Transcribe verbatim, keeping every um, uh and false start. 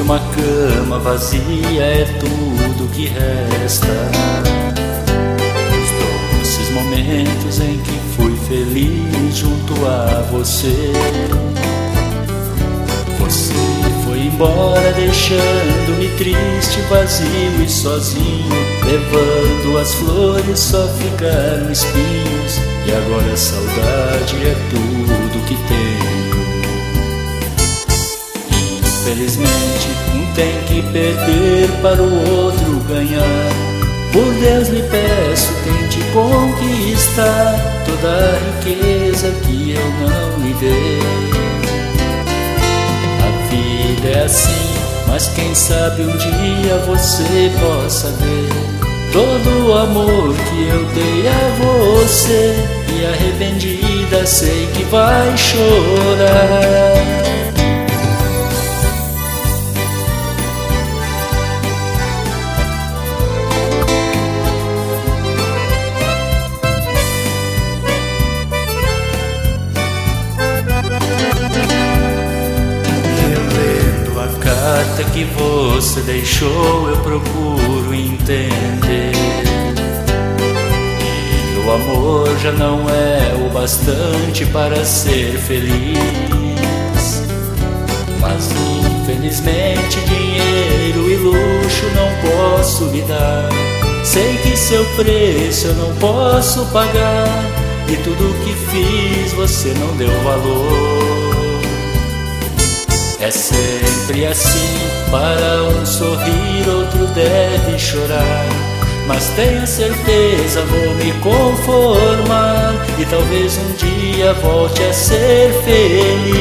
uma cama vazia é tudo que resta. Os doces momentos em que fui feliz junto a você. Você foi embora deixando-me triste, vazio e sozinho, levando as flores, só ficaram espinhos. E agora a saudade é tudo que tenho. Infelizmente, um tem que perder para o outro ganhar. Por Deus lhe peço, tente conquistar toda a riqueza que eu não lhe dei. A vida é assim, mas quem sabe um dia você possa ver todo o amor que eu dei a você. E arrependida sei que vai chorar. A carta que você deixou eu procuro entender. E o amor já não é o bastante para ser feliz. Mas infelizmente dinheiro e luxo não posso lhe dar. Sei que seu preço eu não posso pagar. E tudo que fiz você não deu valor. É sempre assim, para um sorrir, outro deve chorar. Mas tenha certeza, vou me conformar. E talvez um dia volte a ser feliz.